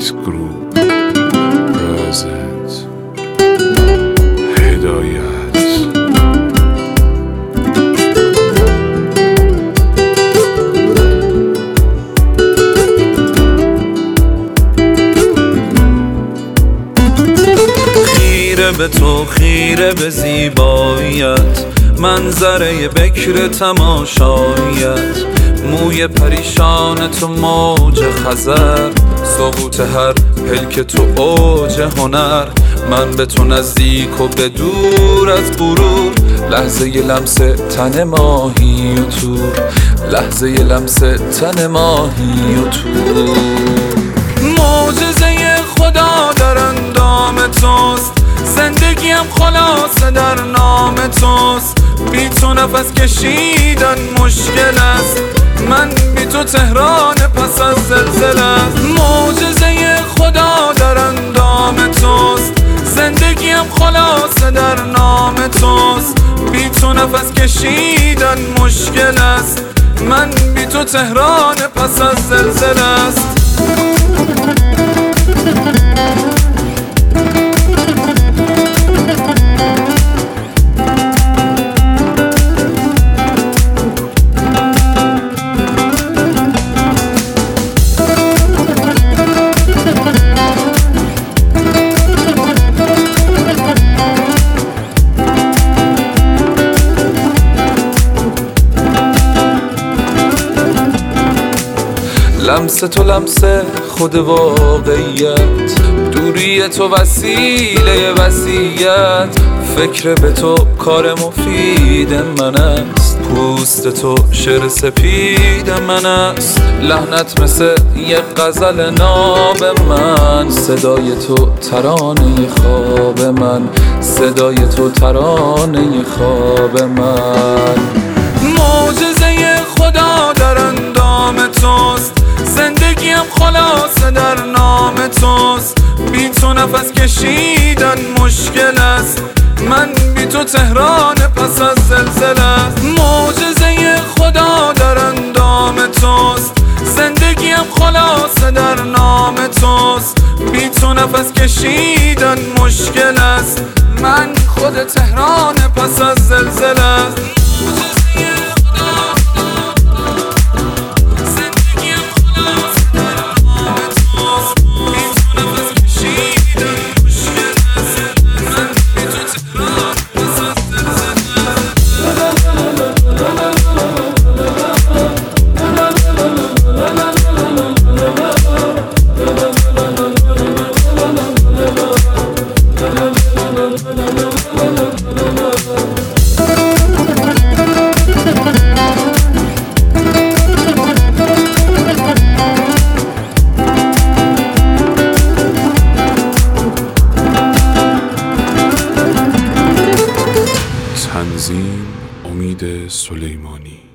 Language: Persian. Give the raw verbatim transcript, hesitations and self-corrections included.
Music Group present هدایت. خیره به تو، خیره به زیباییت، منظره بکر تماشاییت، موی پریشان تو موج خزر، سقوط هر پلک تو اوج هنر. من به تو نزدیک و به دور از غرور، لحظه ی لمس تن ماهی و تور، لحظه ی لمس تن ماهی و تور. معجزه خدا در اندام توست، زندگیم خلاصه در نام توست. بی تو نفس کشیدن مشکل است، من بی تو تهران پس از زلزله است. معجزه خدا در اندام توست، زندگیم خلاصه در نام توست. بی تو نفس کشیدن مشکل است، من بی تو تهران پس از زلزله است. لمس تو لمس خود واقعیت، دوری تو وسیله وصیت. فکر به تو کار مفید من است، پوست تو شعر سپید من است. لحنت مثل یک غزل ناب من، صدای تو ترانه خواب من، صدای تو ترانه خواب من. معجزه خدا در اندام توست، زندگیم خلاصه در نام توست. بی تو نفس کشیدن مشکل است، من بی تو تهران پس از زلزله است. معجزه خدا در اندام توست، زندگیم خلاصه در نام توست. بی تو نفس کشیدن مشکل است، من خود تهران پس از زلزله است. تنظیم امید سلیمانی.